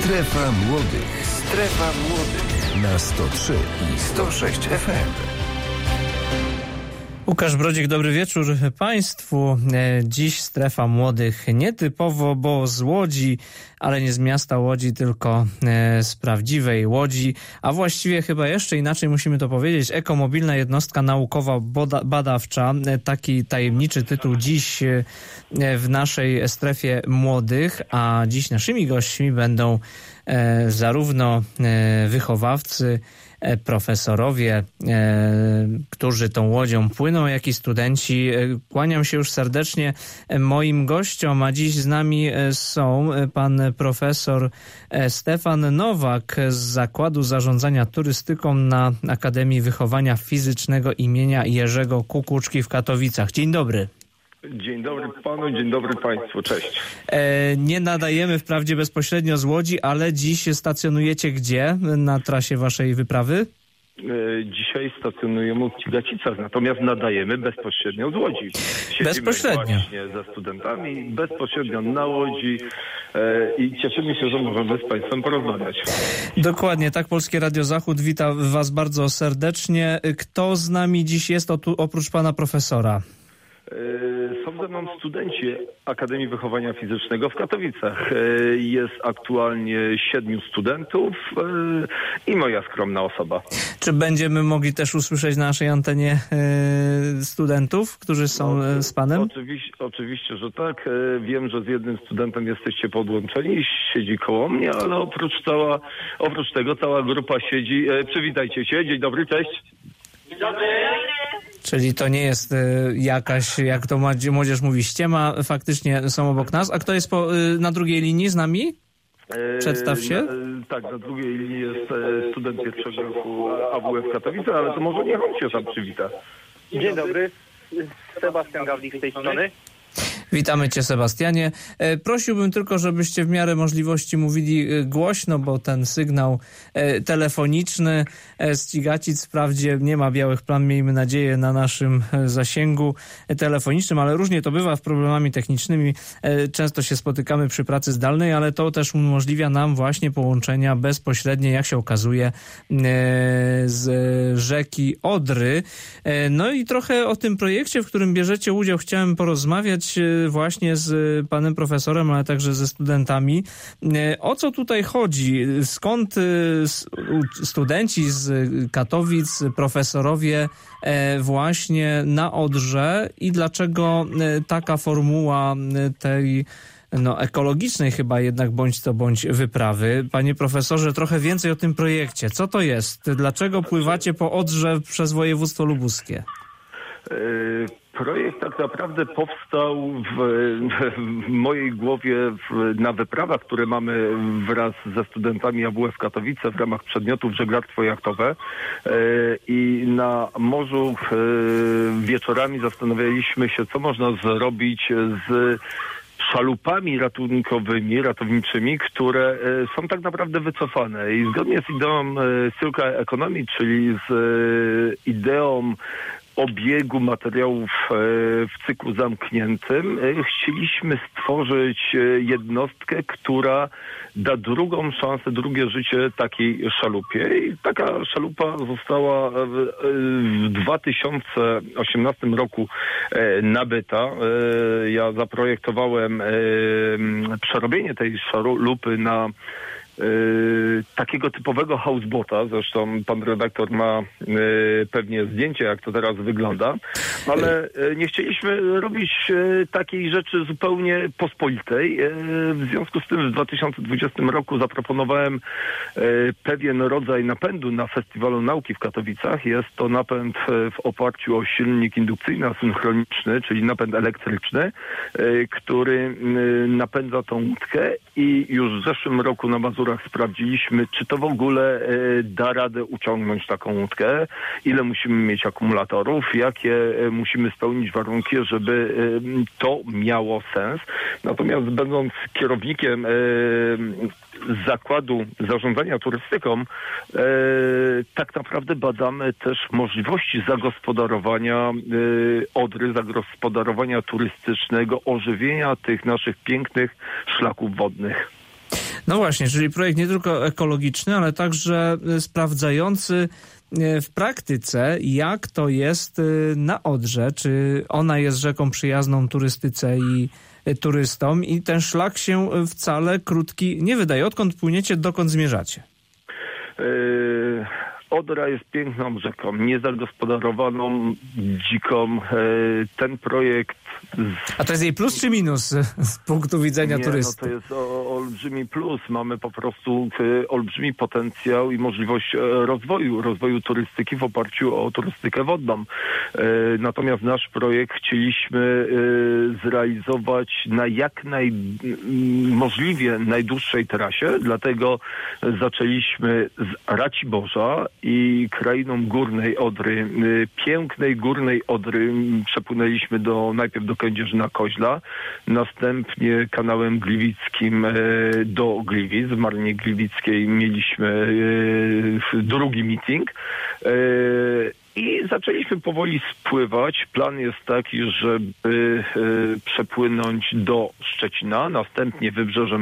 Strefa Młodych. Strefa Młodych na 103 i 106 FM. Łukasz Brodzik, dobry wieczór Państwu. Dziś Strefa Młodych nietypowo, bo z Łodzi, ale nie z miasta Łodzi, tylko z prawdziwej Łodzi, a właściwie chyba jeszcze inaczej musimy to powiedzieć. Ekomobilna jednostka naukowa badawcza, taki tajemniczy tytuł dziś w naszej Strefie Młodych, a dziś naszymi gośćmi będą zarówno wychowawcy, profesorowie, którzy tą łodzią płyną, jak i studenci. Kłaniam się już serdecznie moim gościom, a dziś z nami są pan profesor Stefan Nowak z Zakładu Zarządzania Turystyką na Akademii Wychowania Fizycznego imienia Jerzego Kukuczki w Katowicach. Dzień dobry. Dzień dobry panu, dzień dobry państwu, cześć. Nie nadajemy wprawdzie bezpośrednio z Łodzi, ale dziś stacjonujecie gdzie na trasie waszej wyprawy? Dzisiaj stacjonujemy w Cigacicach, natomiast nadajemy bezpośrednio z Łodzi. Siedzimy bezpośrednio? Właśnie ze studentami, bezpośrednio na Łodzi i cieszymy się, że możemy z państwem porozmawiać. Dokładnie, tak. Polskie Radio Zachód wita was bardzo serdecznie. Kto z nami dziś jest oprócz pana profesora? Są ze mną studenci Akademii Wychowania Fizycznego w Katowicach. Jest aktualnie 7 studentów i moja skromna osoba. Czy będziemy mogli też usłyszeć na naszej antenie studentów, którzy są z panem? Oczywiście, że tak. Wiem, że z jednym studentem jesteście podłączeni, siedzi koło mnie, ale oprócz tego cała grupa siedzi. Przywitajcie się. Dzień dobry, cześć. Dzień dobry. Czyli to nie jest jakaś, jak to młodzież mówi, ściema, faktycznie są obok nas. A kto jest na drugiej linii z nami? Przedstaw się. Tak, na drugiej linii jest student pierwszego roku AWF Katowice, ale to może niech on się tam przywita. Dzień dobry, Sebastian Gawlik z tej strony. Witamy cię, Sebastianie. Prosiłbym tylko, żebyście w miarę możliwości mówili głośno, bo ten sygnał telefoniczny z Cigacic wprawdzie nie ma białych plam, miejmy nadzieję, na naszym zasięgu telefonicznym, ale różnie to bywa z problemami technicznymi. Często się spotykamy przy pracy zdalnej, ale to też umożliwia nam właśnie połączenia bezpośrednie, jak się okazuje, z rzeki Odry. No i trochę o tym projekcie, w którym bierzecie udział, chciałem porozmawiać właśnie z panem profesorem, ale także ze studentami. O co tutaj chodzi? Skąd studenci z Katowic, profesorowie właśnie na Odrze i dlaczego taka formuła tej ekologicznej chyba jednak bądź co bądź wyprawy? Panie profesorze, trochę więcej o tym projekcie. Co to jest? Dlaczego pływacie po Odrze przez województwo lubuskie? Projekt tak naprawdę powstał w mojej głowie na wyprawach, które mamy wraz ze studentami AWF Katowice w ramach przedmiotów żeglarstwo jachtowe i na morzu wieczorami zastanawialiśmy się, co można zrobić z szalupami ratowniczymi, które są tak naprawdę wycofane. I zgodnie z ideą Circular Economy, czyli z ideą obiegu materiałów w cyklu zamkniętym, chcieliśmy stworzyć jednostkę, która da drugą szansę, drugie życie takiej szalupie. I taka szalupa została w 2018 roku nabyta. Ja zaprojektowałem przerobienie tej szalupy na takiego typowego houseboata, zresztą pan redaktor ma pewnie zdjęcie, jak to teraz wygląda, ale nie chcieliśmy robić takiej rzeczy zupełnie pospolitej. W związku z tym w 2020 roku zaproponowałem pewien rodzaj napędu na Festiwalu Nauki w Katowicach. Jest to napęd w oparciu o silnik indukcyjny asynchroniczny, czyli napęd elektryczny, który napędza tą łódkę i już w zeszłym roku na Mazurach sprawdziliśmy, czy to w ogóle da radę uciągnąć taką łódkę, ile musimy mieć akumulatorów, jakie musimy spełnić warunki, żeby to miało sens. Natomiast będąc kierownikiem Zakładu Zarządzania Turystyką, tak naprawdę badamy też możliwości zagospodarowania Odry, zagospodarowania turystycznego, ożywienia tych naszych pięknych szlaków wodnych. No właśnie, czyli projekt nie tylko ekologiczny, ale także sprawdzający w praktyce, jak to jest na Odrze, czy ona jest rzeką przyjazną turystyce i turystom i ten szlak się wcale krótki nie wydaje. Odkąd płyniecie, dokąd zmierzacie? Odra jest piękną rzeką, niezagospodarowaną, dziką. Ten projekt... A to jest jej plus czy minus z punktu widzenia turysty? No to jest olbrzymi plus. Mamy po prostu olbrzymi potencjał i możliwość rozwoju turystyki w oparciu o turystykę wodną. Natomiast nasz projekt chcieliśmy zrealizować na możliwie najdłuższej trasie, dlatego zaczęliśmy z Raciborza i krainą Górnej Odry, pięknej Górnej Odry przepłynęliśmy najpierw do Kędzierzyna-Koźla, następnie kanałem gliwickim do Gliwic. W Marinie Gliwickiej mieliśmy drugi meeting. I zaczęliśmy powoli spływać. Plan jest taki, żeby przepłynąć do Szczecina, następnie wybrzeżem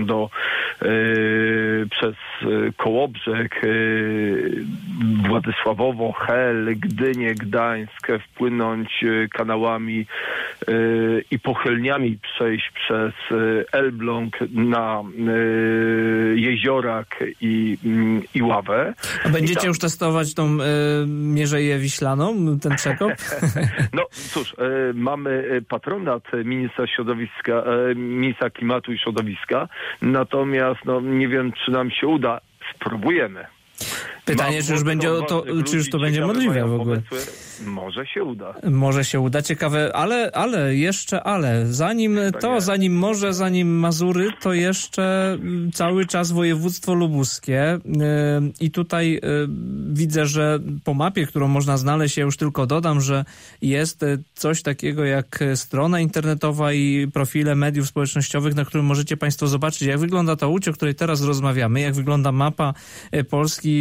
przez Kołobrzeg, Władysławowo, Hel, Gdynię, Gdańsk, wpłynąć kanałami i pochylniami przejść przez Elbląg na Jeziorak i Ławę. A będziecie już testować tą Mierzeję Wiślaną, ten przekop? No cóż, mamy patronat ministra klimatu i środowiska, natomiast nie wiem, czy nam się uda. Spróbujemy. Pytanie, czy już to będzie możliwe w ogóle. Może się uda. Może się uda, ciekawe, ale zanim Mazury, to jeszcze cały czas województwo lubuskie i tutaj widzę, że po mapie, którą można znaleźć, ja już tylko dodam, że jest coś takiego jak strona internetowa i profile mediów społecznościowych, na którym możecie Państwo zobaczyć, jak wygląda ta łódź, o której teraz rozmawiamy, jak wygląda mapa Polski.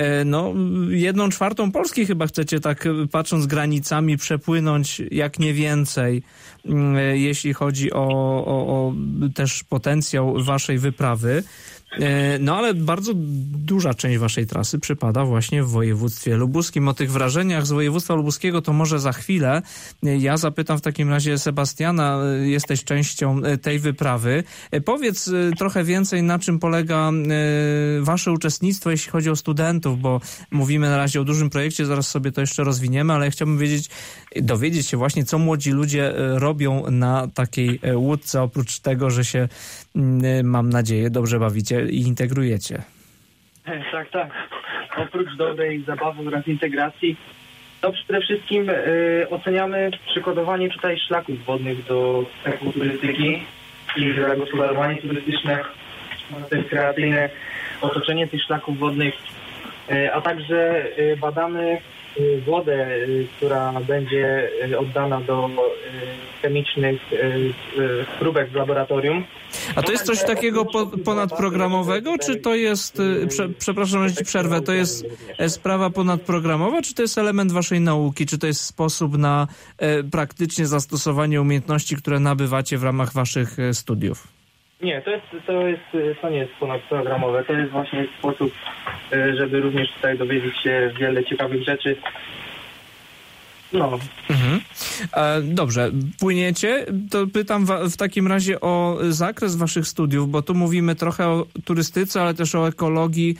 1/4 Polski chyba chcecie, tak patrząc granicami, przepłynąć, jak nie więcej, jeśli chodzi o też potencjał waszej wyprawy. No ale bardzo duża część waszej trasy przypada właśnie w województwie lubuskim. O tych wrażeniach z województwa lubuskiego to może za chwilę. Ja zapytam w takim razie Sebastiana, jesteś częścią tej wyprawy. Powiedz trochę więcej, na czym polega wasze uczestnictwo, jeśli chodzi o studentów, bo mówimy na razie o dużym projekcie, zaraz sobie to jeszcze rozwiniemy, ale ja chciałbym dowiedzieć się właśnie, co młodzi ludzie robią na takiej łódce, oprócz tego, że się, mam nadzieję, dobrze bawicie i integrujecie. Tak. Oprócz dobrej zabawy oraz integracji, to przede wszystkim oceniamy przygotowanie tutaj szlaków wodnych do turystyki i zagospodarowanie turystyczne, też kreacyjne otoczenie tych szlaków wodnych, a także badamy wodę, która będzie oddana do chemicznych próbek w laboratorium. A to jest coś takiego ponadprogramowego, czy to jest, przepraszam, że ci przerwę, to jest sprawa ponadprogramowa, czy to jest element waszej nauki, czy to jest sposób na praktyczne zastosowanie umiejętności, które nabywacie w ramach waszych studiów? Nie, to nie jest ponadprogramowe. To jest właśnie sposób, żeby również tutaj dowiedzieć się wiele ciekawych rzeczy. No. Dobrze, płyniecie, to pytam w takim razie o zakres waszych studiów, bo tu mówimy trochę o turystyce, ale też o ekologii,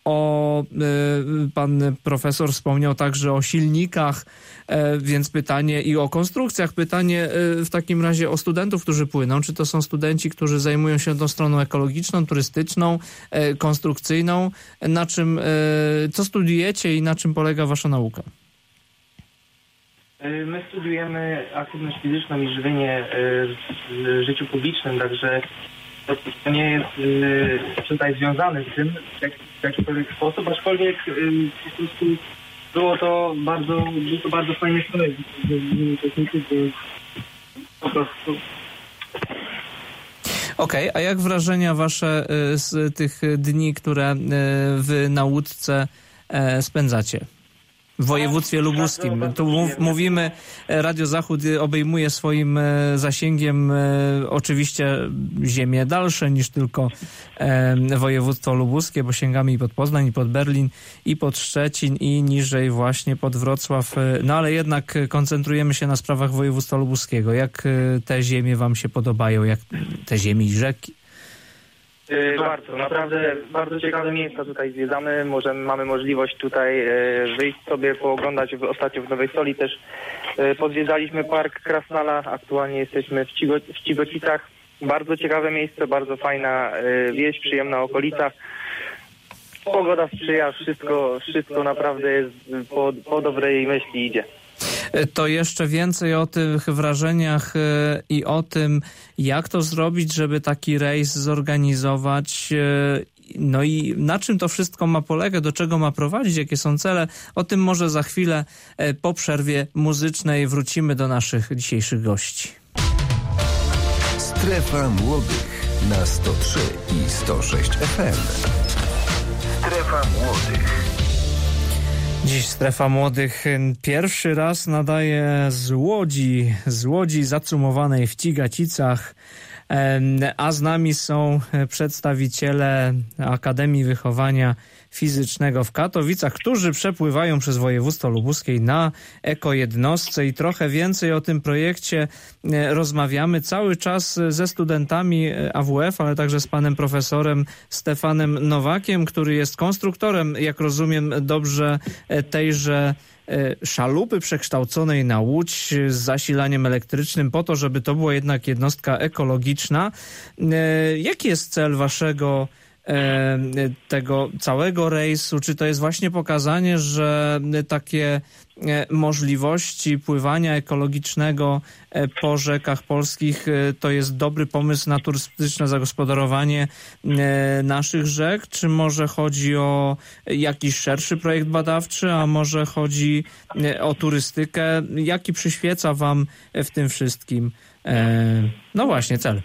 pan profesor wspomniał także o silnikach, więc pytanie i o konstrukcjach. Pytanie w takim razie o studentów, którzy płyną. Czy to są studenci, którzy zajmują się tą stroną ekologiczną, turystyczną, konstrukcyjną? Co studiujecie i na czym polega wasza nauka? My studiujemy aktywność fizyczną i żywienie w życiu publicznym, także to nie jest tutaj związane z tym w jakikolwiek sposób, aczkolwiek po prostu było to bardzo fajny projekt. Po prostu. Okej, a jak wrażenia wasze z tych dni, które wy na łódce spędzacie? w województwie lubuskim. Tu mówimy, Radio Zachód obejmuje swoim zasięgiem oczywiście ziemie dalsze niż tylko województwo lubuskie, bo sięgamy i pod Poznań, i pod Berlin, i pod Szczecin, i niżej właśnie pod Wrocław. No ale jednak koncentrujemy się na sprawach województwa lubuskiego. Jak te ziemie wam się podobają? Jak te ziemie i rzeki? Bardzo, naprawdę bardzo ciekawe miejsca tutaj zwiedzamy. Mamy możliwość tutaj wyjść sobie, pooglądać. Ostatnio w Nowej Soli też pozwiedzaliśmy Park Krasnala. Aktualnie jesteśmy w Cigocicach. Bardzo ciekawe miejsce, bardzo fajna wieś, przyjemna okolica. Pogoda sprzyja, wszystko naprawdę jest po dobrej myśli idzie. To jeszcze więcej o tych wrażeniach i o tym, jak to zrobić, żeby taki rejs zorganizować. No i na czym to wszystko ma polegać, do czego ma prowadzić, jakie są cele. O tym może za chwilę po przerwie muzycznej wrócimy do naszych dzisiejszych gości. Strefa Młodych na 103 i 106 FM. Strefa Młodych. Dziś Strefa Młodych pierwszy raz nadaje z Łodzi zacumowanej w Cigacicach, a z nami są przedstawiciele Akademii Wychowania Fizycznego w Katowicach, którzy przepływają przez województwo lubuskie na ekojednostce i trochę więcej o tym projekcie rozmawiamy cały czas ze studentami AWF, ale także z panem profesorem Stefanem Nowakiem, który jest konstruktorem, jak rozumiem dobrze, tejże szalupy przekształconej na łódź z zasilaniem elektrycznym po to, żeby to była jednak jednostka ekologiczna. Jaki jest cel waszego tego całego rejsu? Czy to jest właśnie pokazanie, że takie możliwości pływania ekologicznego po rzekach polskich to jest dobry pomysł na turystyczne zagospodarowanie naszych rzek? Czy może chodzi o jakiś szerszy projekt badawczy, a może chodzi o turystykę? Jaki przyświeca wam w tym wszystkim no właśnie cel?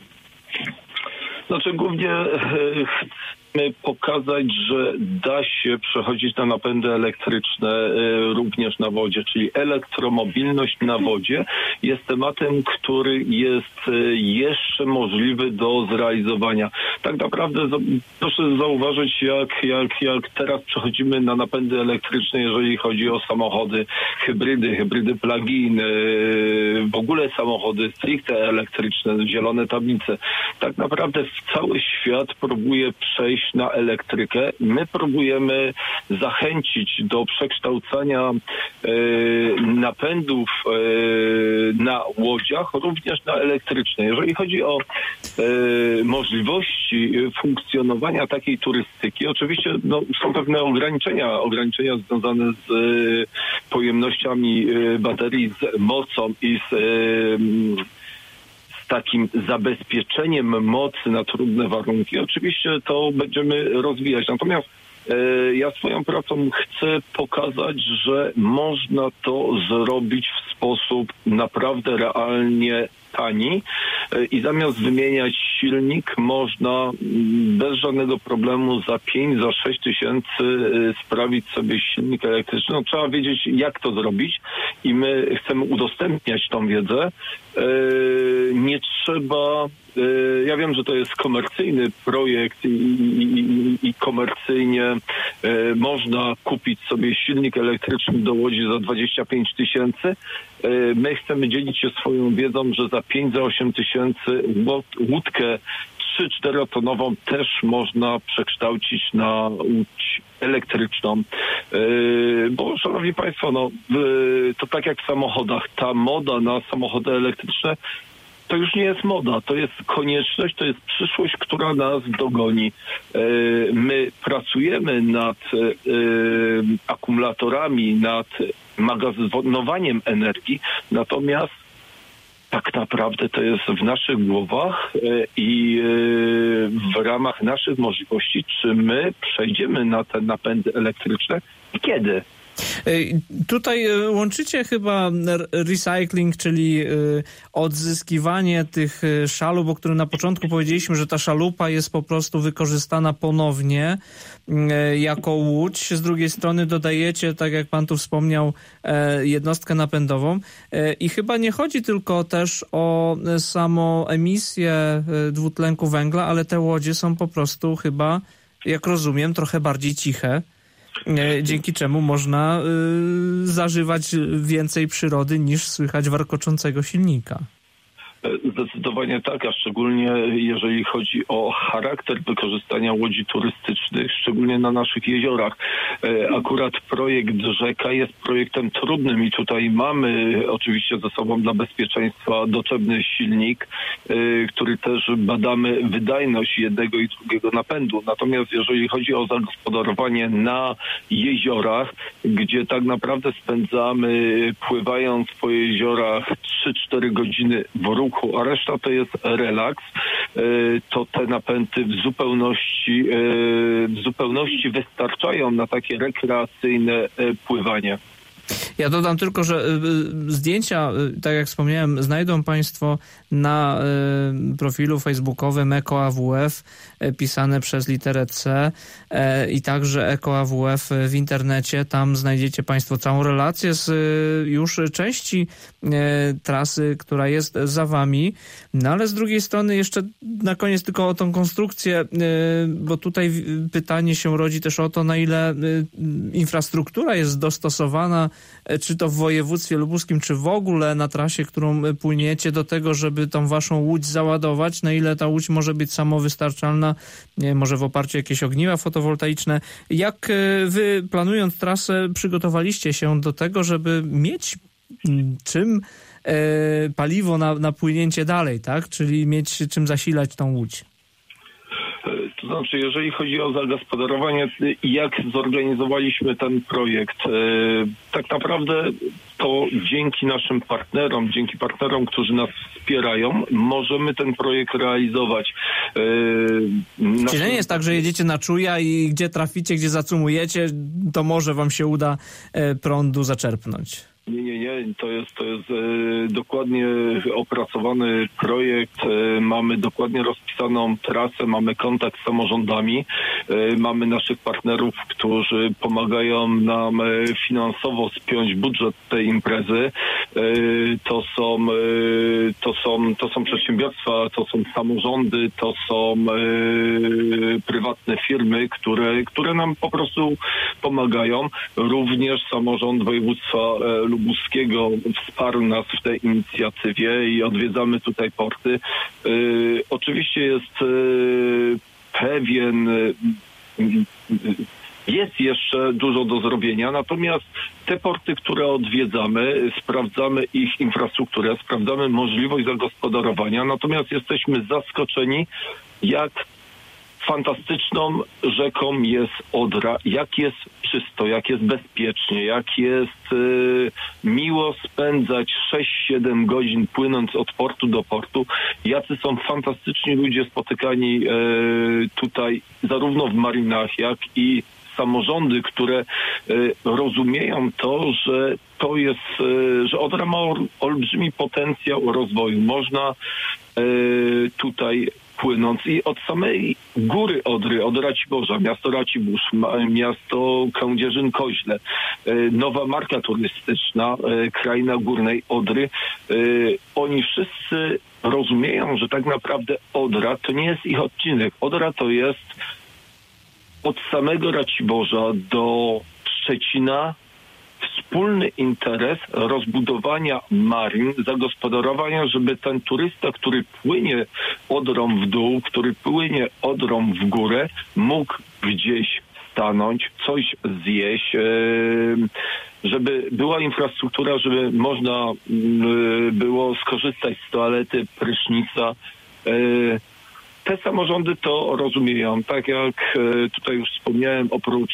Znaczy głównie chcemy pokazać, że da się przechodzić na napędy elektryczne również na wodzie, czyli elektromobilność na wodzie jest tematem, który jest jeszcze możliwy do zrealizowania. Tak naprawdę proszę zauważyć, jak teraz przechodzimy na napędy elektryczne, jeżeli chodzi o samochody, hybrydy plug-in, w ogóle samochody stricte elektryczne, zielone tablice. Tak naprawdę cały świat próbuje przejść na elektrykę. My próbujemy zachęcić do przekształcania napędów na łodziach również na elektryczne. Jeżeli chodzi o możliwości funkcjonowania takiej turystyki, oczywiście są pewne ograniczenia związane z pojemnościami baterii, z mocą i z takim zabezpieczeniem mocy na trudne warunki. Oczywiście to będziemy rozwijać. Natomiast ja swoją pracą chcę pokazać, że można to zrobić w sposób naprawdę realnie tani i zamiast wymieniać silnik można bez żadnego problemu za 5, za 6 tysięcy sprawić sobie silnik elektryczny. No, trzeba wiedzieć, jak to zrobić i my chcemy udostępniać tą wiedzę. Nie trzeba... Ja wiem, że to jest komercyjny projekt i komercyjnie można kupić sobie silnik elektryczny do łodzi za 25 tysięcy. My chcemy dzielić się swoją wiedzą, że za 5, za 8 tysięcy łódkę 3-4 tonową też można przekształcić na łódź elektryczną. Bo szanowni państwo, to tak jak w samochodach, ta moda na samochody elektryczne to już nie jest moda, to jest konieczność, to jest przyszłość, która nas dogoni. My pracujemy nad akumulatorami, nad magazynowaniem energii, natomiast tak naprawdę to jest w naszych głowach i w ramach naszych możliwości, czy my przejdziemy na te napędy elektryczne i kiedy. Tutaj łączycie chyba recycling, czyli odzyskiwanie tych szalup, o którym na początku powiedzieliśmy, że ta szalupa jest po prostu wykorzystana ponownie jako łódź. Z drugiej strony dodajecie, tak jak pan tu wspomniał, jednostkę napędową i chyba nie chodzi tylko też o samą emisję dwutlenku węgla, ale te łodzie są po prostu chyba, jak rozumiem, trochę bardziej ciche, dzięki czemu można zażywać więcej przyrody niż słychać warkoczącego silnika. Zdecydowanie tak, a szczególnie jeżeli chodzi o charakter wykorzystania łodzi turystycznych, szczególnie na naszych jeziorach. Akurat projekt Rzeka jest projektem trudnym i tutaj mamy oczywiście ze sobą dla bezpieczeństwa doczepny silnik, który też badamy wydajność jednego i drugiego napędu. Natomiast jeżeli chodzi o zagospodarowanie na jeziorach, gdzie tak naprawdę spędzamy pływając po jeziorach 3-4 godziny w ruchu, a reszta to jest relaks, to te napędy w zupełności wystarczają na takie rekreacyjne pływanie. Ja dodam tylko, że zdjęcia, tak jak wspomniałem, znajdą państwo na profilu facebookowym EcoAWF, pisane przez literę C i także EcoAWF w internecie. Tam znajdziecie państwo całą relację z już części trasy, która jest za wami. No ale z drugiej strony jeszcze na koniec tylko o tą konstrukcję, bo tutaj pytanie się rodzi też o to, na ile infrastruktura jest dostosowana, czy to w województwie lubuskim, czy w ogóle na trasie, którą płyniecie, do tego, żeby tą waszą łódź załadować, na ile ta łódź może być samowystarczalna, może w oparciu o jakieś ogniwa fotowoltaiczne. Jak wy, planując trasę, przygotowaliście się do tego, żeby mieć czym paliwo na płynięcie dalej, tak? Czyli mieć czym zasilać tą łódź? To znaczy, jeżeli chodzi o zagospodarowanie, jak zorganizowaliśmy ten projekt, tak naprawdę to dzięki naszym partnerom, dzięki partnerom, którzy nas wspierają, możemy ten projekt realizować. Czyli nie jest tak, że jedziecie na czuja i gdzie traficie, gdzie zacumujecie, to może wam się uda prądu zaczerpnąć. Nie. To jest dokładnie opracowany projekt. Mamy dokładnie rozpisaną trasę, mamy kontakt z samorządami, mamy naszych partnerów, którzy pomagają nam finansowo spiąć budżet tej imprezy. To są przedsiębiorstwa, to są samorządy, to są prywatne firmy, które nam po prostu pomagają. Również samorząd województwa lubuskiego wsparł nas w tej inicjatywie i odwiedzamy tutaj porty. Oczywiście jest jest jeszcze dużo do zrobienia, natomiast te porty, które odwiedzamy, sprawdzamy ich infrastrukturę, sprawdzamy możliwość zagospodarowania, natomiast jesteśmy zaskoczeni, jak fantastyczną rzeką jest Odra, jak jest czysto, jak jest bezpiecznie, jak jest miło spędzać 6-7 godzin płynąc od portu do portu. Jacy są fantastyczni ludzie spotykani tutaj zarówno w marinach, jak i samorządy, które rozumieją to, że że Odra ma olbrzymi potencjał rozwoju. Można tutaj płynąc i od samej góry Odry, od Raciborza, miasto Racibórz, miasto Kędzierzyn-Koźle, nowa marka turystyczna, kraina górnej Odry, oni wszyscy rozumieją, że tak naprawdę Odra to nie jest ich odcinek. Odra to jest od samego Raciborza do Szczecina wspólny interes rozbudowania marin, zagospodarowania, żeby ten turysta, który płynie Odrą w dół, który płynie Odrą w górę, mógł gdzieś stanąć, coś zjeść, żeby była infrastruktura, żeby można było skorzystać z toalety, prysznica. Te samorządy to rozumieją. Tak jak tutaj już wspomniałem,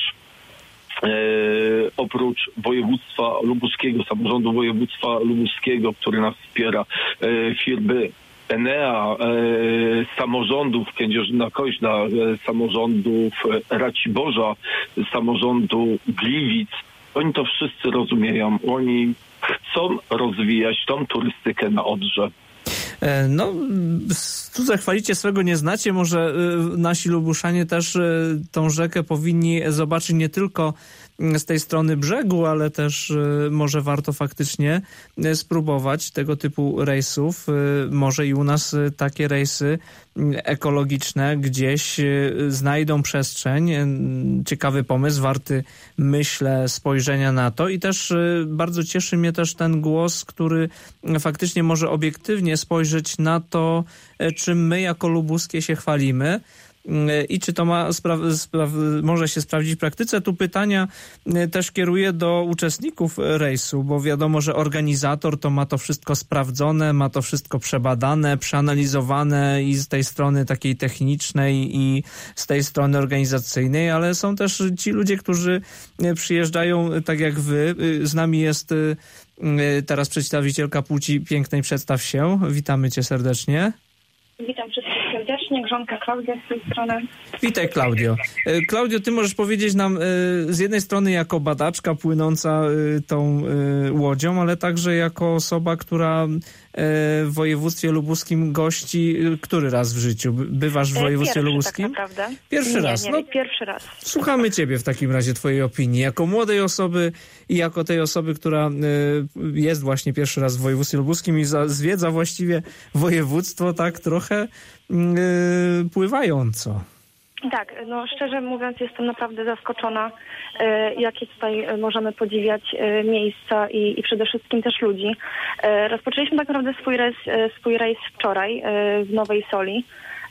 oprócz województwa lubuskiego, samorządu województwa lubuskiego, który nas wspiera, firmy Enea, samorządów Kędzierzyna-Koźla, samorządów Raciborza, samorządu Gliwic, Oni to wszyscy rozumieją. Oni chcą rozwijać tą turystykę na Odrze. No, tu zachwalicie swego nie znacie. Może nasi Lubuszanie też tą rzekę powinni zobaczyć nie tylko z tej strony brzegu, ale też może warto faktycznie spróbować tego typu rejsów. Może i u nas takie rejsy ekologiczne gdzieś znajdą przestrzeń. Ciekawy pomysł, warty, myślę, spojrzenia na to. I też bardzo cieszy mnie też ten głos, który faktycznie może obiektywnie spojrzeć na to, czym my jako lubuskie się chwalimy. I czy to może się sprawdzić w praktyce. Tu pytania też kieruję do uczestników rejsu, bo wiadomo, że organizator to ma to wszystko sprawdzone, ma to wszystko przebadane, przeanalizowane i z tej strony takiej technicznej i z tej strony organizacyjnej, ale są też ci ludzie, którzy przyjeżdżają tak jak wy. Z nami jest teraz przedstawicielka płci pięknej. Przedstaw się. Witamy cię serdecznie. Witam wszystkich serdecznie, Grzonka Klaudia z tej strony. Witaj, Klaudio. Klaudio, ty możesz powiedzieć nam z jednej strony jako badaczka płynąca tą łodzią, ale także jako osoba, która w województwie lubuskim gości który raz w życiu? Bywasz w województwie lubuskim? Tak naprawdę. Pierwszy raz. Nie, pierwszy raz. Słuchamy ciebie w takim razie, twojej opinii. Jako młodej osoby i jako tej osoby, która jest właśnie pierwszy raz w województwie lubuskim i zwiedza właściwie województwo tak trochę pływająco. Tak, no szczerze mówiąc jestem naprawdę zaskoczona, jakie tutaj możemy podziwiać miejsca i przede wszystkim też ludzi. Rozpoczęliśmy tak naprawdę swój rejs wczoraj w Nowej Soli.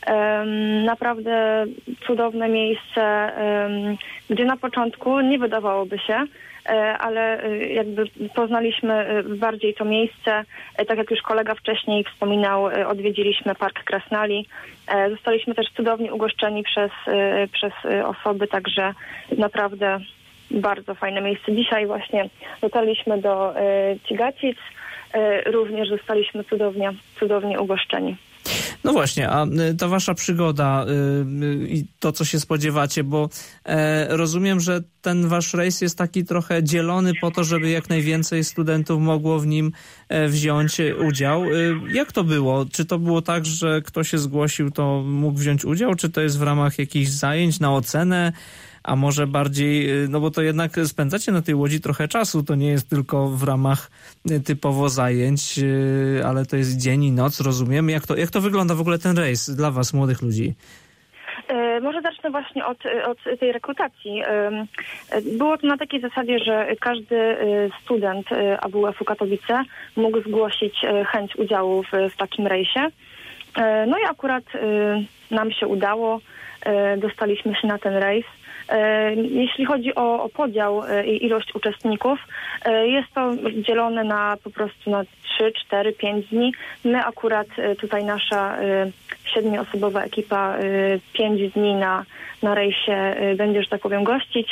Naprawdę cudowne miejsce, gdzie na początku nie wydawałoby się, ale jakby poznaliśmy bardziej to miejsce. Tak jak już kolega wcześniej wspominał, odwiedziliśmy Park Krasnali. Zostaliśmy też cudownie ugoszczeni przez osoby, także naprawdę bardzo fajne miejsce. Dzisiaj właśnie dotarliśmy do Cigacic, również zostaliśmy cudownie ugoszczeni. No właśnie, a ta wasza przygoda i to, co się spodziewacie, bo rozumiem, że ten wasz rejs jest taki trochę dzielony po to, żeby jak najwięcej studentów mogło w nim wziąć udział. Jak to było? Czy to było tak, że kto się zgłosił, to mógł wziąć udział? Czy to jest w ramach jakichś zajęć na ocenę? A może bardziej, no bo to jednak spędzacie na tej łodzi trochę czasu, to nie jest tylko w ramach typowo zajęć, ale to jest dzień i noc, rozumiem. Jak to wygląda w ogóle ten rejs dla was, młodych ludzi? Może zacznę właśnie od tej rekrutacji. Było to na takiej zasadzie, że każdy student AWF-u Katowice mógł zgłosić chęć udziału w takim rejsie. No i akurat nam się udało, dostaliśmy się na ten rejs. Jeśli chodzi o podział i ilość uczestników, jest to dzielone na po prostu na 3, 4, 5 dni. My akurat tutaj nasza 7-osobowa ekipa 5 dni na rejsie będzie, że tak powiem, gościć.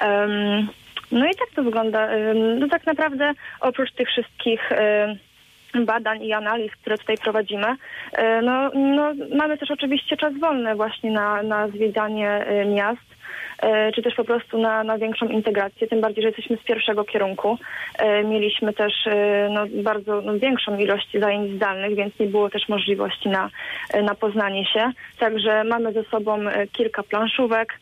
No i tak to wygląda. No tak naprawdę oprócz tych wszystkich badań i analiz, które tutaj prowadzimy, no mamy też oczywiście czas wolny właśnie na zwiedzanie miast, czy też po prostu na większą integrację, tym bardziej, że jesteśmy z pierwszego kierunku. Mieliśmy też bardzo większą ilość zajęć zdalnych, więc nie było też możliwości na poznanie się. Także mamy ze sobą kilka planszówek,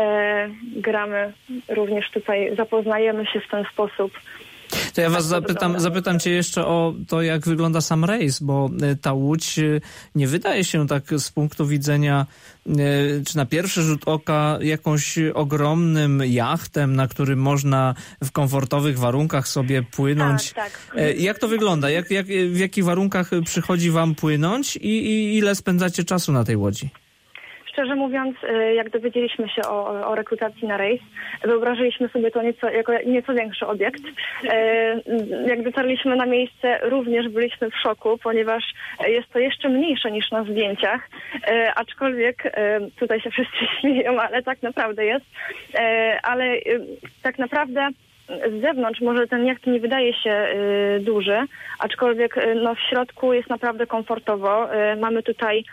gramy również tutaj, zapoznajemy się w ten sposób. To ja was zapytam cię jeszcze o to, jak wygląda sam rejs, bo ta łódź nie wydaje się tak z punktu widzenia, czy na pierwszy rzut oka, jakąś ogromnym jachtem, na którym można w komfortowych warunkach sobie płynąć. Tak. Jak to wygląda? W jakich warunkach przychodzi wam płynąć i ile spędzacie czasu na tej łodzi? Szczerze mówiąc, jak dowiedzieliśmy się o rekrutacji na rejs, wyobrażyliśmy sobie to jako nieco większy obiekt. Jak dotarliśmy na miejsce, również byliśmy w szoku, ponieważ jest to jeszcze mniejsze niż na zdjęciach, aczkolwiek tutaj się wszyscy śmieją, ale tak naprawdę jest. Ale tak naprawdę z zewnątrz może ten jacht nie wydaje się duży, aczkolwiek w środku jest naprawdę komfortowo. Mamy tutaj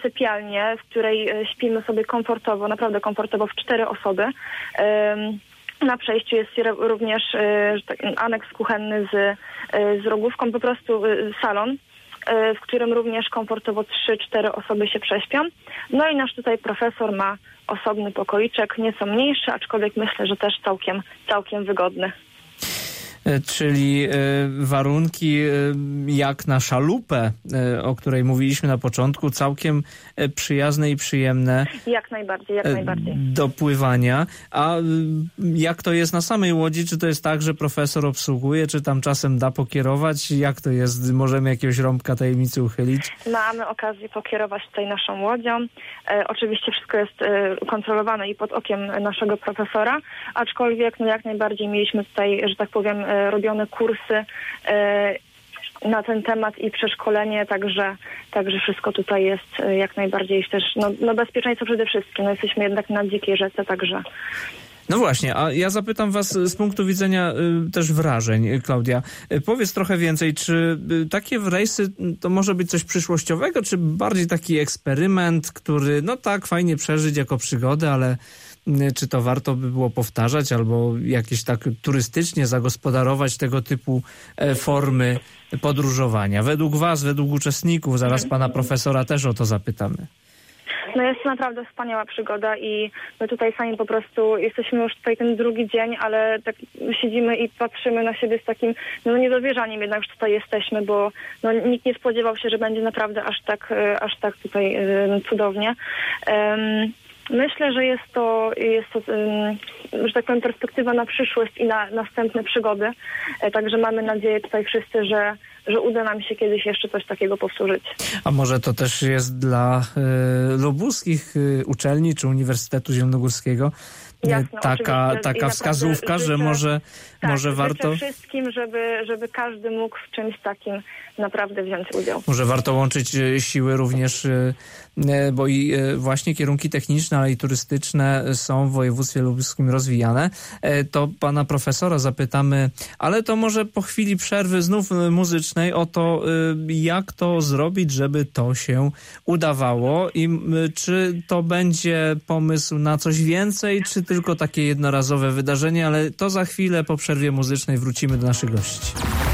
sypialnię, w której śpimy sobie komfortowo, naprawdę komfortowo w 4 osoby. Na przejściu jest również aneks kuchenny z rogówką, po prostu salon, w którym również komfortowo 3-4 osoby się prześpią. No i nasz tutaj profesor ma osobny pokoiczek, nieco mniejszy, aczkolwiek myślę, że też całkiem wygodny. Czyli warunki jak na szalupę, o której mówiliśmy na początku, całkiem przyjazne i przyjemne. Jak najbardziej. Do pływania. A jak to jest na samej łodzi? Czy to jest tak, że profesor obsługuje, czy tam czasem da pokierować? Jak to jest? Możemy jakiegoś rąbka tajemnicy uchylić? Mamy okazję pokierować tutaj naszą łodzią. Oczywiście wszystko jest kontrolowane i pod okiem naszego profesora, aczkolwiek jak najbardziej mieliśmy tutaj, że tak powiem, robione kursy na ten temat i przeszkolenie, także wszystko tutaj jest jak najbardziej też, bezpieczeństwo przede wszystkim. Jesteśmy jednak na dzikiej rzece, także... No właśnie, a ja zapytam was z punktu widzenia też wrażeń, Klaudia. Powiedz trochę więcej, czy takie rejsy to może być coś przyszłościowego, czy bardziej taki eksperyment, który fajnie przeżyć jako przygodę, ale czy to warto by było powtarzać albo jakieś tak turystycznie zagospodarować tego typu formy podróżowania? Według was, według uczestników, zaraz pana profesora też o to zapytamy. Jest to naprawdę wspaniała przygoda i my tutaj sami po prostu jesteśmy już tutaj ten drugi dzień, ale tak siedzimy i patrzymy na siebie z takim niedowierzaniem jednak, że tutaj jesteśmy, bo nikt nie spodziewał się, że będzie naprawdę aż tak tutaj cudownie. Myślę, że jest to, że tak powiem, perspektywa na przyszłość i na następne przygody. Także mamy nadzieję tutaj wszyscy, że uda nam się kiedyś jeszcze coś takiego powtórzyć. A może to też jest dla lubuskich uczelni czy Uniwersytetu Zielonogórskiego Jasne, taka wskazówka, że może warto... Życzę wszystkim, żeby każdy mógł w czymś takim naprawdę wziąć udział. Może warto łączyć siły również, bo i właśnie kierunki techniczne, ale i turystyczne są w województwie lubuskim rozwijane. To pana profesora zapytamy, ale to może po chwili przerwy znów muzycznej o to, jak to zrobić, żeby to się udawało i czy to będzie pomysł na coś więcej, czy tylko takie jednorazowe wydarzenie, ale to za chwilę po przerwie muzycznej wrócimy do naszych gości.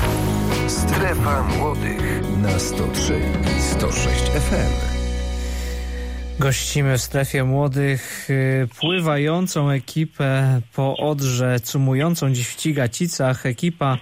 Strefa Młodych na 103 i 106 FM. Gościmy w Strefie Młodych pływającą ekipę po Odrze, cumującą dziś w Cigacicach. Ekipa,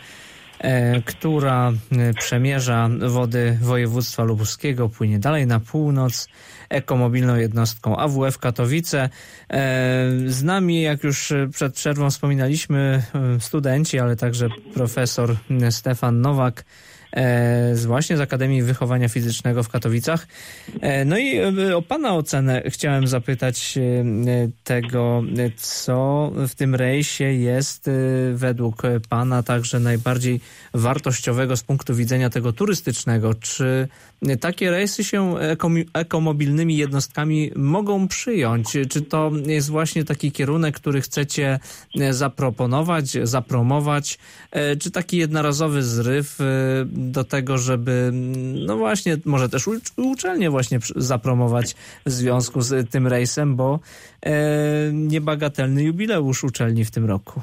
która przemierza wody województwa lubuskiego, płynie dalej na północ ekomobilną jednostką AWF Katowice. Z nami, jak już przed przerwą wspominaliśmy, studenci, ale także profesor Stefan Nowak, właśnie z Akademii Wychowania Fizycznego w Katowicach. No i o pana ocenę chciałem zapytać tego, co w tym rejsie jest według pana także najbardziej wartościowego z punktu widzenia tego turystycznego. Czy takie rejsy się ekomobilnymi jednostkami mogą przyjąć? Czy to jest właśnie taki kierunek, który chcecie zaproponować, zapromować? Czy taki jednorazowy zryw do tego, żeby właśnie może też uczelnię właśnie zapromować w związku z tym rejsem, bo niebagatelny jubileusz uczelni w tym roku.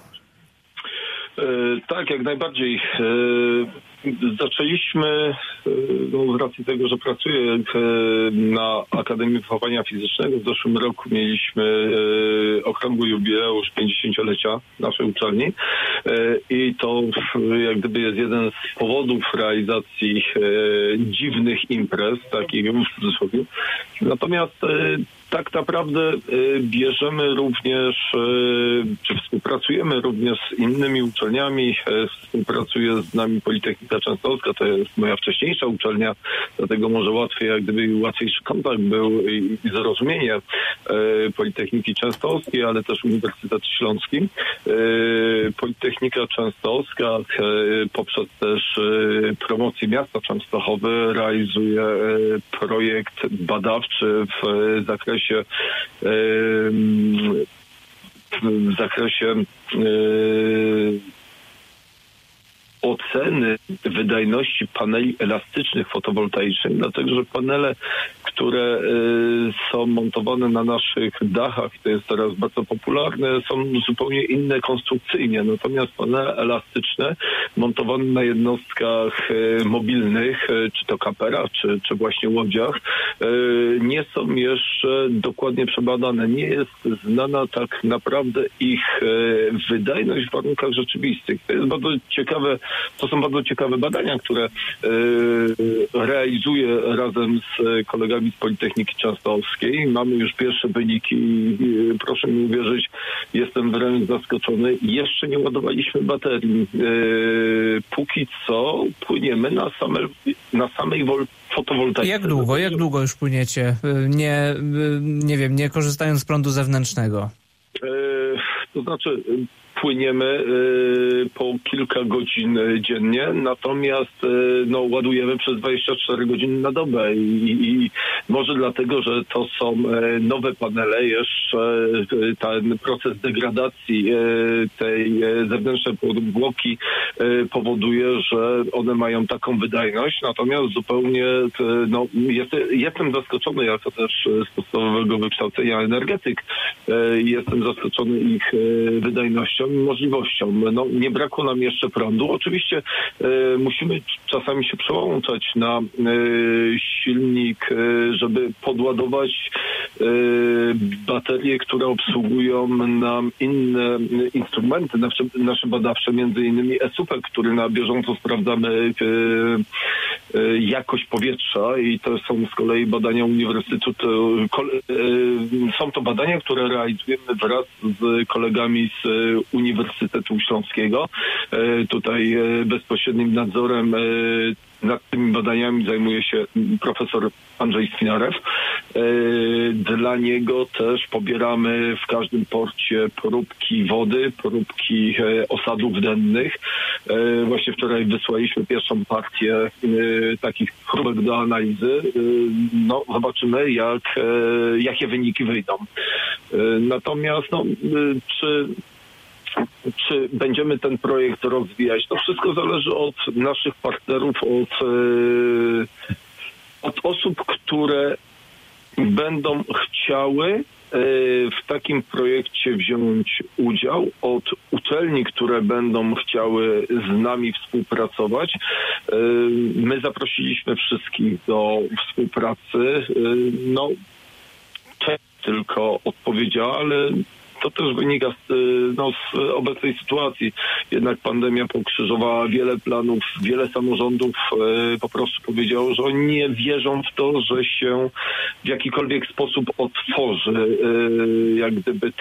Tak, jak najbardziej. Zaczęliśmy, z racji tego, że pracuję na Akademii Wychowania Fizycznego, w zeszłym roku mieliśmy okrągły jubileusz 50-lecia naszej uczelni i to jak gdyby jest jeden z powodów realizacji dziwnych imprez, takich w cudzysłowie. Natomiast tak naprawdę bierzemy również, czy współpracujemy również z innymi uczelniami. Współpracuje z nami Politechnika Częstochowska, to jest moja wcześniejsza uczelnia, dlatego może łatwiejszy kontakt był i zrozumienie Politechniki Częstochowskiej, ale też Uniwersytet Śląski. Politechnika Częstochowska poprzez też promocję miasta Częstochowy realizuje projekt badawczy w zakresie oceny wydajności paneli elastycznych fotowoltaicznych, dlatego że panele, które są montowane na naszych dachach, to jest teraz bardzo popularne, są zupełnie inne konstrukcyjnie. Natomiast panele elastyczne montowane na jednostkach mobilnych, czy to kapera, czy właśnie łodziach, nie są jeszcze dokładnie przebadane. Nie jest znana tak naprawdę ich wydajność w warunkach rzeczywistych. To są bardzo ciekawe badania, które realizuję razem z kolegami z Politechniki Częstochowskiej. Mamy już pierwsze wyniki. Proszę mi uwierzyć, jestem wręcz zaskoczony. Jeszcze nie ładowaliśmy baterii. Póki co płyniemy na samej fotowoltaice. Jak długo już płyniecie? Nie korzystając z prądu zewnętrznego? To znaczy płyniemy po kilka godzin dziennie, natomiast ładujemy przez 24 godziny na dobę i może dlatego, że to są nowe panele, jeszcze ten proces degradacji tej zewnętrznej powłoki powoduje, że one mają taką wydajność, natomiast zupełnie jestem zaskoczony, jako też z podstawowego wykształcenia energetyk, jestem zaskoczony ich wydajnością, możliwością. Nie brakło nam jeszcze prądu. Oczywiście musimy czasami się przełączać na silnik, żeby podładować baterie, które obsługują nam inne instrumenty, nasze badawcze, między innymi ESUPEK, który na bieżąco sprawdzamy jakość powietrza i to są z kolei badania uniwersytetu. Są to badania, które realizujemy wraz z kolegami z Uniwersytetu Śląskiego. Tutaj bezpośrednim nadzorem nad tymi badaniami zajmuje się profesor Andrzej Swinarew. Dla niego też pobieramy w każdym porcie próbki wody, próbki osadów dennych. Właśnie wczoraj wysłaliśmy pierwszą partię takich próbek do analizy. Zobaczymy, jakie wyniki wyjdą. Natomiast czy będziemy ten projekt rozwijać? To wszystko zależy od naszych partnerów, od osób, które będą chciały w takim projekcie wziąć udział, od uczelni, które będą chciały z nami współpracować. My zaprosiliśmy wszystkich do współpracy. Część tylko odpowiedziała, ale to też wynika z obecnej sytuacji. Jednak pandemia pokrzyżowała wiele planów, wiele samorządów po prostu powiedziało, że oni nie wierzą w to, że się w jakikolwiek sposób otworzy, jak gdyby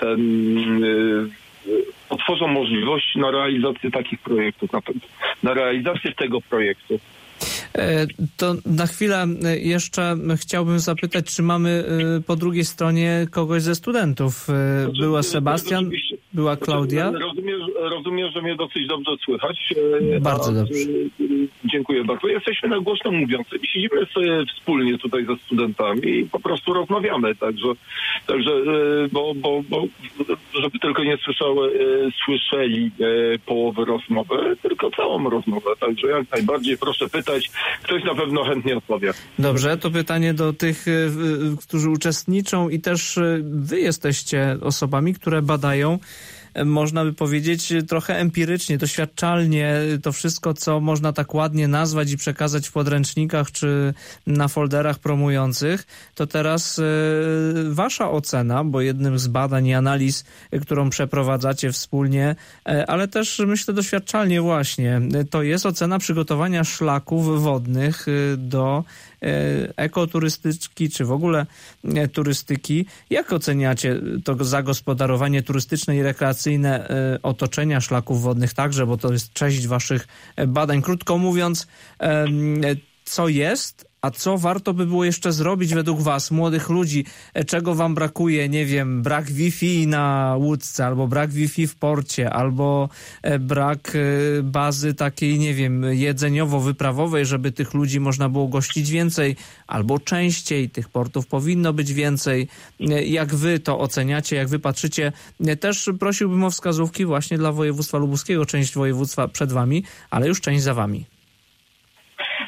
otworzą możliwości na realizację takich projektów, na realizację tego projektu. To na chwilę jeszcze chciałbym zapytać, czy mamy po drugiej stronie kogoś ze studentów. Była Sebastian, była Klaudia. Rozumiem, że mnie dosyć dobrze słychać. Bardzo dobrze. Dziękuję bardzo. Jesteśmy na głośno mówiący i siedzimy sobie wspólnie tutaj ze studentami i po prostu rozmawiamy. Także bo żeby tylko nie słyszeli połowy rozmowy, tylko całą rozmowę. Także jak najbardziej proszę pytać. Ktoś na pewno chętnie odpowie. Dobrze, to pytanie do tych, którzy uczestniczą i też wy jesteście osobami, które badają, można by powiedzieć, trochę empirycznie, doświadczalnie to wszystko, co można tak ładnie nazwać i przekazać w podręcznikach czy na folderach promujących, to teraz wasza ocena, bo jednym z badań i analiz, którą przeprowadzacie wspólnie, ale też myślę doświadczalnie właśnie, to jest ocena przygotowania szlaków wodnych do ekoturystyki, czy w ogóle turystyki. Jak oceniacie to zagospodarowanie turystyczne i rekreacyjne otoczenia szlaków wodnych także, bo to jest część waszych badań. Krótko mówiąc, co jest, a co warto by było jeszcze zrobić według was, młodych ludzi? Czego wam brakuje? Nie wiem, brak Wi-Fi na łódce, albo brak Wi-Fi w porcie, albo brak bazy takiej, nie wiem, jedzeniowo-wyprawowej, żeby tych ludzi można było gościć więcej, albo częściej. Tych portów powinno być więcej. Jak wy to oceniacie, jak wy patrzycie? Też prosiłbym o wskazówki właśnie dla województwa lubuskiego. Część województwa przed wami, ale już część za wami. Tak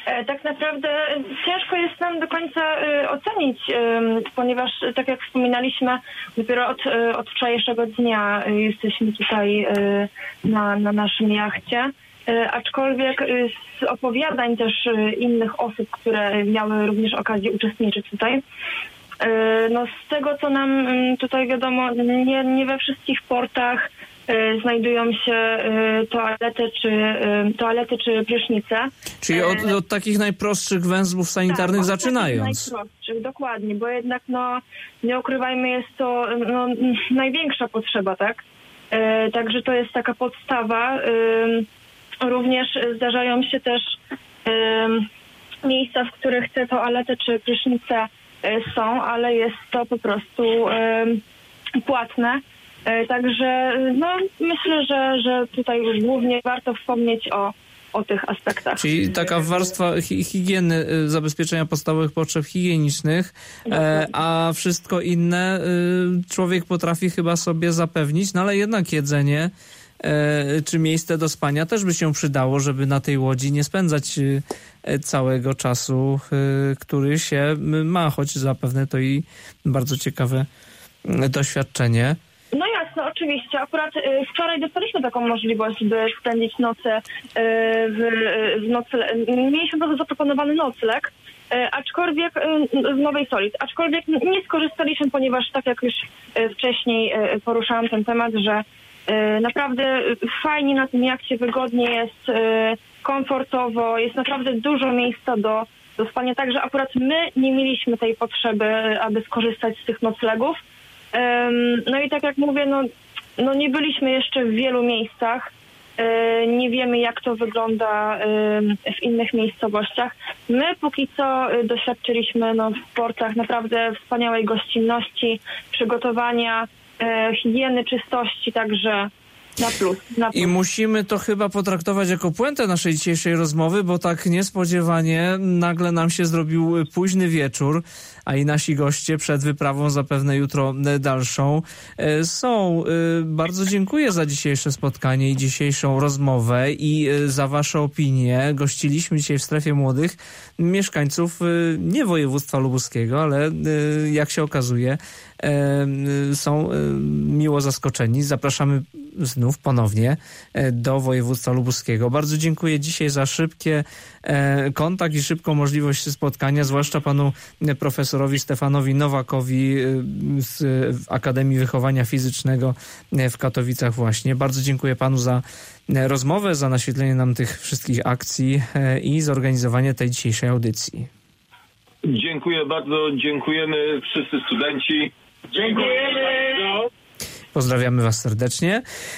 tak naprawdę ciężko jest nam do końca ocenić, ponieważ tak jak wspominaliśmy, dopiero od wczorajszego dnia jesteśmy tutaj na naszym jachcie. Aczkolwiek z opowiadań też innych osób, które miały również okazję uczestniczyć tutaj, no z tego co nam tutaj wiadomo, nie we wszystkich portach znajdują się toalety czy prysznice. Czyli od takich najprostszych węzłów sanitarnych tak, zaczynając. Najprostszych, dokładnie, bo jednak nie ukrywajmy, jest to największa potrzeba, tak? Także to jest taka podstawa. Również zdarzają się też miejsca, w których te toalety czy prysznice są, ale jest to po prostu płatne. Także myślę, że tutaj głównie warto wspomnieć o tych aspektach. Czyli taka warstwa higieny, zabezpieczenia podstawowych potrzeb higienicznych, a wszystko inne człowiek potrafi chyba sobie zapewnić, no ale jednak jedzenie czy miejsce do spania też by się przydało, żeby na tej łodzi nie spędzać całego czasu, który się ma, choć zapewne to i bardzo ciekawe doświadczenie. No jasne, oczywiście. Akurat wczoraj dostaliśmy taką możliwość, by spędzić noce mieliśmy bardzo zaproponowany nocleg, aczkolwiek w Nowej Solic. Aczkolwiek nie skorzystaliśmy, ponieważ tak jak już wcześniej poruszałam ten temat, że naprawdę fajnie na tym jachcie, wygodnie jest, komfortowo, jest naprawdę dużo miejsca do spania. Także akurat my nie mieliśmy tej potrzeby, aby skorzystać z tych noclegów. No i tak jak mówię, nie byliśmy jeszcze w wielu miejscach. Nie wiemy, jak to wygląda w innych miejscowościach. My póki co doświadczyliśmy w portach naprawdę wspaniałej gościnności, przygotowania, higieny, czystości, także na plus. I musimy to chyba potraktować jako puentę naszej dzisiejszej rozmowy, bo tak niespodziewanie nagle nam się zrobił późny wieczór, a i nasi goście przed wyprawą zapewne jutro dalszą są. Bardzo dziękuję za dzisiejsze spotkanie i dzisiejszą rozmowę i za wasze opinie. Gościliśmy dzisiaj w Strefie Młodych mieszkańców nie województwa lubuskiego, ale jak się okazuje są miło zaskoczeni. Zapraszamy znów ponownie do województwa lubuskiego. Bardzo dziękuję dzisiaj za szybkie kontakt i szybką możliwość spotkania, zwłaszcza panu profesorowi Stefanowi Nowakowi z Akademii Wychowania Fizycznego w Katowicach właśnie. Bardzo dziękuję panu za rozmowę, za naświetlenie nam tych wszystkich akcji i zorganizowanie tej dzisiejszej audycji. Dziękuję bardzo, dziękujemy wszyscy studenci. Dziękujemy. Pozdrawiamy was serdecznie.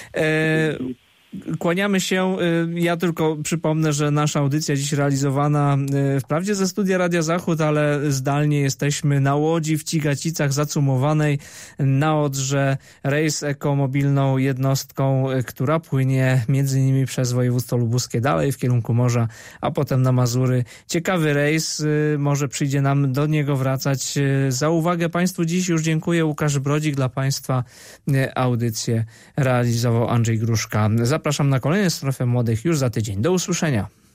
Kłaniamy się. Ja tylko przypomnę, że nasza audycja dziś realizowana wprawdzie ze studia Radia Zachód, ale zdalnie jesteśmy na łodzi w Cigacicach zacumowanej na Odrze Race ekomobilną jednostką, która płynie między innymi przez województwo lubuskie dalej w kierunku morza, a potem na Mazury. Ciekawy rejs, może przyjdzie nam do niego wracać. Za uwagę państwu dziś już dziękuję. Łukasz Brodzik, dla państwa audycję realizował Andrzej Gruszka. Zapraszam na kolejne Strefę Młodych już za tydzień. Do usłyszenia.